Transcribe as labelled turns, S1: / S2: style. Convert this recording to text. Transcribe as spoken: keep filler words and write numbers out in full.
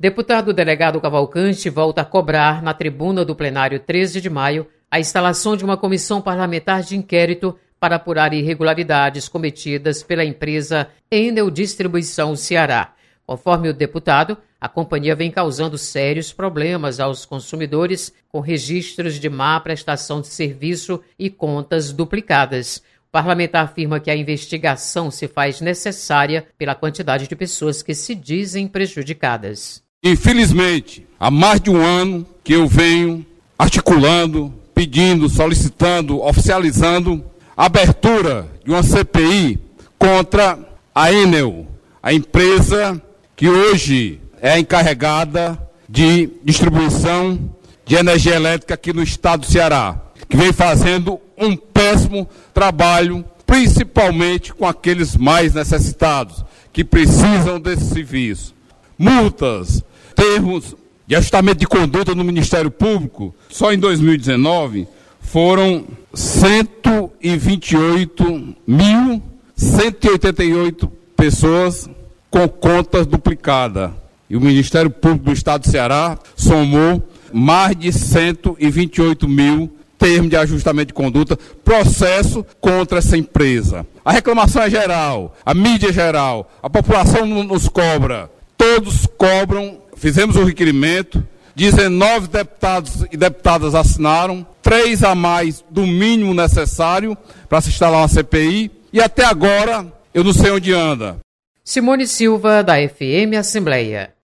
S1: Deputado delegado Cavalcante volta a cobrar, na tribuna do plenário treze de maio, a instalação de uma comissão parlamentar de inquérito para apurar irregularidades cometidas pela empresa Enel Distribuição Ceará. Conforme o deputado, a companhia vem causando sérios problemas aos consumidores com registros de má prestação de serviço e contas duplicadas. O parlamentar afirma que a investigação se faz necessária pela quantidade de pessoas que se dizem prejudicadas.
S2: Infelizmente, há mais de um ano que eu venho articulando, pedindo, solicitando, oficializando a abertura de uma C P I contra a Enel, a empresa que hoje é a encarregada de distribuição de energia elétrica aqui no estado do Ceará, que vem fazendo um péssimo trabalho, principalmente com aqueles mais necessitados, que precisam desse serviço. Multas, termos de ajustamento de conduta no Ministério Público, só em dois mil e dezenove foram cento e vinte e oito mil, cento e oitenta e oito pessoas com contas duplicadas. E o Ministério Público do Estado do Ceará somou mais de cento e vinte e oito mil termos de ajustamento de conduta, processo contra essa empresa. A reclamação é geral, a mídia é geral, a população nos cobra, todos cobram. Fizemos o requerimento, dezenove deputados e deputadas assinaram, três a mais do mínimo necessário para se instalar uma C P I, e até agora eu não sei onde anda.
S1: Simone Silva, da F M Assembleia.